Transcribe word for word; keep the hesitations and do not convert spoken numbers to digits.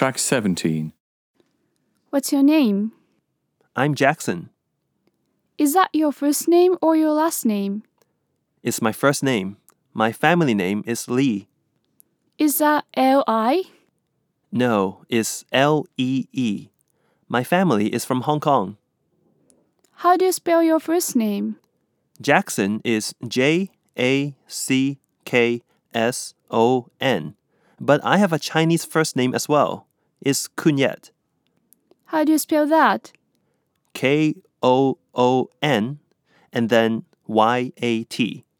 Track seventeen. What's your name? I'm Jackson. Is that your first name or your last name? It's my first name. My family name is Lee. Is that L I? No, it's L E E. My family is from Hong Kong. How do you spell your first name? Jackson is J A C K S O N. But I have a Chinese first name as well. It's Kunyet. How do you spell that? K O O N and then Y A T.